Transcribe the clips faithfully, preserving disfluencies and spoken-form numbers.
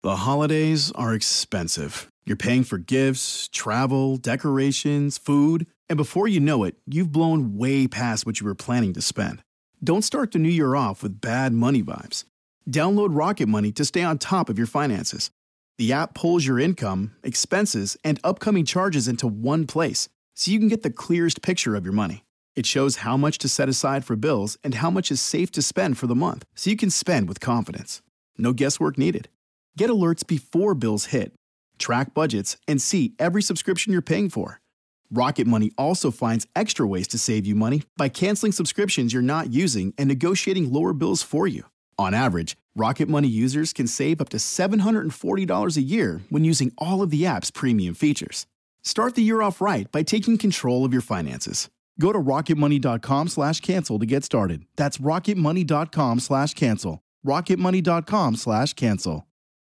The holidays are expensive. You're paying for gifts, travel, decorations, food, and before you know it, you've blown way past what you were planning to spend. Don't start the new year off with bad money vibes. Download Rocket Money to stay on top of your finances. The app pulls your income, expenses, and upcoming charges into one place, so you can get the clearest picture of your money. It shows how much to set aside for bills and how much is safe to spend for the month, so you can spend with confidence. No guesswork needed. Get alerts before bills hit, track budgets, and see every subscription you're paying for. Rocket Money also finds extra ways to save you money by canceling subscriptions you're not using and negotiating lower bills for you. On average, Rocket Money users can save up to seven hundred forty dollars a year when using all of the app's premium features. Start the year off right by taking control of your finances. Go to rocketmoney.com slash cancel to get started. That's rocketmoney.com slash cancel. rocketmoney.com slash cancel.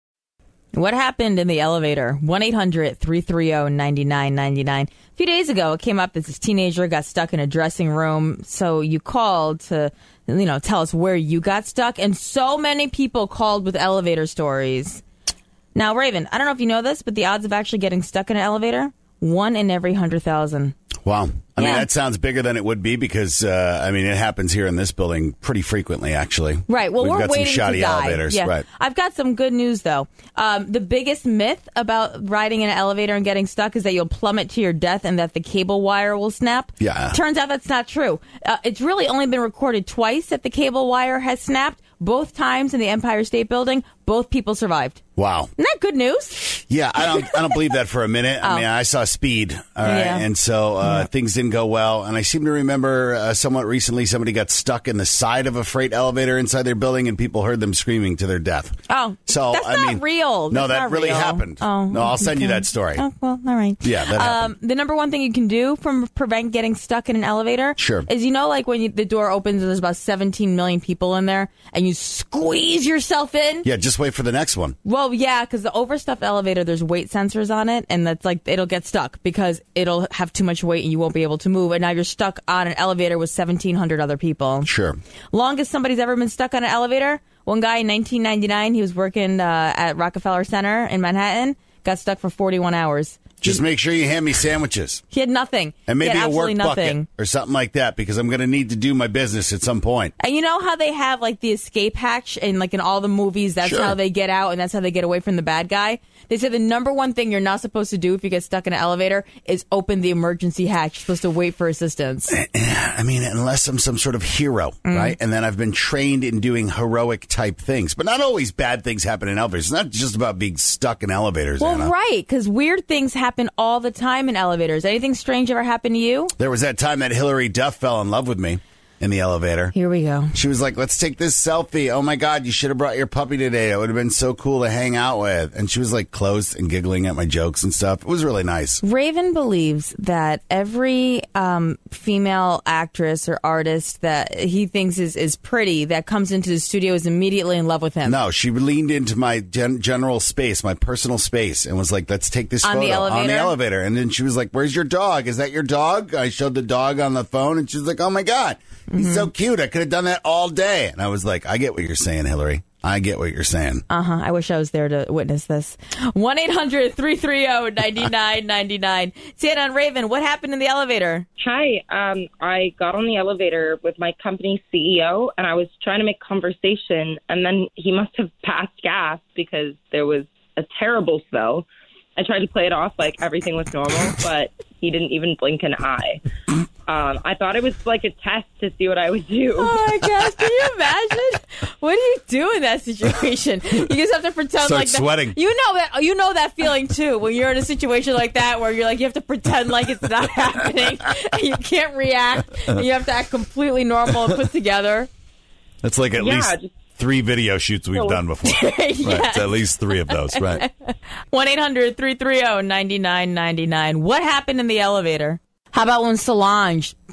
What happened in the elevator? one eight hundred three three zero nine nine nine nine. A few days ago, it came up that this teenager got stuck in a dressing room. So you called to, you know, tell us where you got stuck. And so many people called with elevator stories. Now, Raven, I don't know if you know this, but the odds of actually getting stuck in an elevator, one in every one hundred thousand. Wow. I yeah. mean, that sounds bigger than it would be because, uh, I mean, it happens here in this building pretty frequently, actually. Right. Well, We've we're got waiting some shoddy to die. elevators. Yeah. Right. I've got some good news, though. Um, the biggest myth about riding in an elevator and getting stuck is that you'll plummet to your death and that the cable wire will snap. Yeah. Turns out that's not true. Uh, it's really only been recorded twice that the cable wire has snapped. Both times in the Empire State Building, both people survived. Wow. Isn't that good news? Yeah, I don't I don't believe that for a minute. I Oh. mean, I saw Speed, all right, Yeah. and so uh, Yeah. things didn't go well. And I seem to remember uh, somewhat recently somebody got stuck in the side of a freight elevator inside their building, and people heard them screaming to their death. Oh, so that's I not mean, real. No, That's that not really real. happened. Oh, no, I'll send you okay. that story. Oh, well, all right. Yeah, that happened. Um, the number one thing you can do from prevent getting stuck in an elevator Sure. is, you know, like when you, the door opens and there's about seventeen million people in there and you squeeze yourself in? Yeah, just wait for the next one. Well, yeah, because the overstuffed elevator, there's weight sensors on it, and that's like, it'll get stuck because it'll have too much weight and you won't be able to move. And now you're stuck on an elevator with seventeen hundred other people. Sure. Longest somebody's ever been stuck on an elevator? One guy in nineteen ninety-nine, he was working uh, at Rockefeller Center in Manhattan, got stuck for forty-one hours. Just make sure you hand me sandwiches. He had nothing. And maybe he had a work absolutely nothing. bucket or something like that because I'm going to need to do my business at some point. And you know how they have like the escape hatch and like in all the movies, that's Sure. how they get out and that's how they get away from the bad guy? They said the number one thing you're not supposed to do if you get stuck in an elevator is open the emergency hatch. You're supposed to wait for assistance. I mean, unless I'm some sort of hero, Mm. right? And then I've been trained in doing heroic type things. But not always bad things happen in elevators. It's not just about being stuck in elevators, Well, Anna. right, because weird things happen all the time in elevators. Anything strange ever happened to you? There was that time that Hillary Duff fell in love with me in the elevator. Here we go. She was like, let's take this selfie. Oh, my God, you should have brought your puppy today. It would have been so cool to hang out with. And she was like close and giggling at my jokes and stuff. It was really nice. Raven believes that every um, female actress or artist that he thinks is, is pretty that comes into the studio is immediately in love with him. No, she leaned into my gen- general space, my personal space, and was like, let's take this On photo the elevator? on the elevator. And then she was like, where's your dog? Is that your dog? I showed the dog on the phone, and she was like, oh, my God, he's Mm-hmm. so cute. I could have done that all day. And I was like, I get what you're saying, Hillary. I get what you're saying. Uh-huh. I wish I was there to witness this. one eight hundred three three zero nine nine nine nine. Santa and Raven, what happened in the elevator? Hi. Um, I got on the elevator with my company's C E O, and I was trying to make conversation, and then he must have passed gas because there was a terrible smell. I tried to play it off like everything was normal, but he didn't even blink an eye. Um, I thought it was like a test to see what I would do. Oh, my gosh. Can you imagine? What do you do in that situation? You just have to pretend Start like that. sweating. You know that. You know that feeling, too, when you're in a situation like that where you're like, you have to pretend like it's not happening. And you can't react. And you have to act completely normal and put together. That's like at Yeah, least just- three video shoots we've No. done before. Yes. Right. It's at least three of those, right? one eight hundred three three zero nine nine nine nine. What happened in the elevator? How about when Solange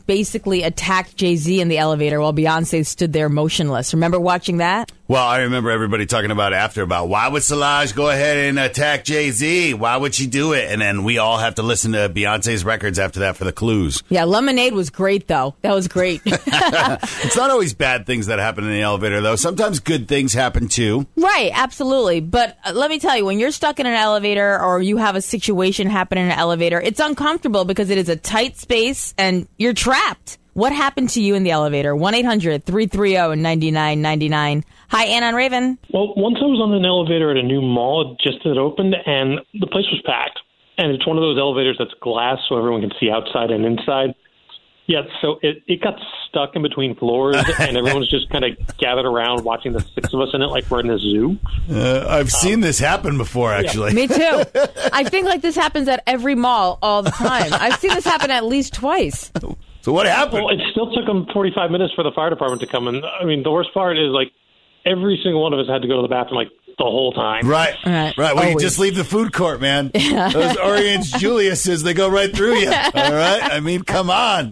basically attacked Jay-Z in the elevator while Beyonce stood there motionless. Remember watching that? Well, I remember everybody talking about after about why would Solange go ahead and attack Jay-Z? Why would she do it? And then we all have to listen to Beyonce's records after that for the clues. Yeah, Lemonade was great, though. That was great. It's not always bad things that happen in the elevator, though. Sometimes good things happen, too. Right, absolutely. But uh, let me tell you, when you're stuck in an elevator or you have a situation happen in an elevator, it's uncomfortable because it is a tight space and you're trapped. What happened to you in the elevator? one eight hundred three three zero nine nine nine nine. Hi, Ann on Raven. Well, once I was on an elevator at a new mall just that opened, and the place was packed. And it's one of those elevators that's glass, so everyone can see outside and inside. Yeah, so it, it got stuck in between floors, and everyone's just kind of gathered around watching the six of us in it like we're in a zoo. Uh, I've seen um, this happen before, actually. Yeah. Me too. I think like this happens at every mall all the time. I've seen this happen at least twice. So what happened? Well, it still took them forty-five minutes for the fire department to come in. I mean, the worst part is, like, every single one of us had to go to the bathroom, like, the whole time. Right, right. right. Well, you just leave the food court, man. Yeah. Those Orange Julius's, they go right through you. All right? I mean, come on.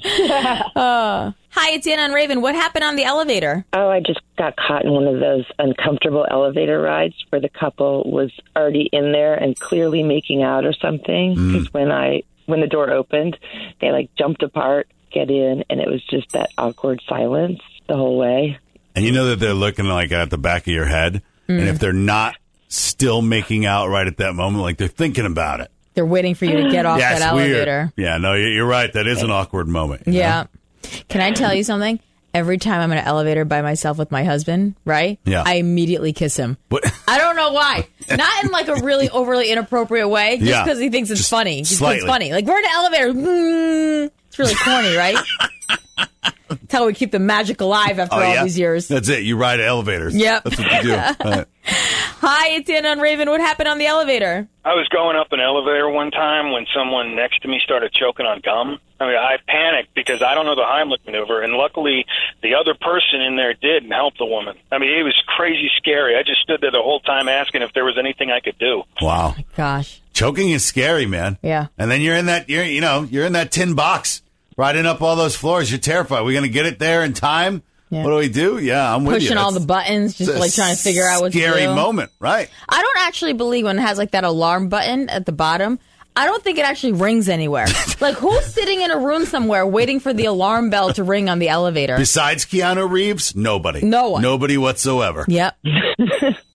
Uh, hi, it's Ann on Raven. What happened on the elevator? Oh, I just got caught in one of those uncomfortable elevator rides where the couple was already in there and clearly making out or something. Because mm. when I when the door opened, they, like, jumped apart, get in, and it was just that awkward silence the whole way. And you know that they're looking, like, at the back of your head? Mm. And if they're not still making out right at that moment, like they're thinking about it. They're waiting for you to get off yeah, that elevator. Weird. Yeah, no, you're right. That is an awkward moment. Yeah. Know? Can I tell you something? Every time I'm in an elevator by myself with my husband, right? Yeah. I immediately kiss him. What? I don't know why. Not in like a really overly inappropriate way, just because yeah. he thinks it's just funny. Just it's funny. Like we're in an elevator. Mm, it's really corny, right? That's how we keep the magic alive after oh, all yeah? these years. That's it. You ride elevators. Yep. That's what you do. Right. Hi, it's Ann on Raven. What happened on the elevator? I was going up an elevator one time when someone next to me started choking on gum. I mean, I panicked because I don't know the Heimlich maneuver, and luckily the other person in there did and helped the woman. I mean, it was crazy scary. I just stood there the whole time asking if there was anything I could do. Wow. Oh my gosh. Choking is scary, man. Yeah. And then you're in that, you're, you know, you're in that tin box. Riding up all those floors, you're terrified. We're going to get it there in time? Yeah. What do we do? Yeah, I'm with you. Pushing all the buttons, just like trying to figure out what to do. Scary moment, right? I don't actually believe when it has like that alarm button at the bottom. I don't think it actually rings anywhere. Like, who's sitting in a room somewhere waiting for the alarm bell to ring on the elevator? Besides Keanu Reeves, nobody. No one. Nobody whatsoever. Yep.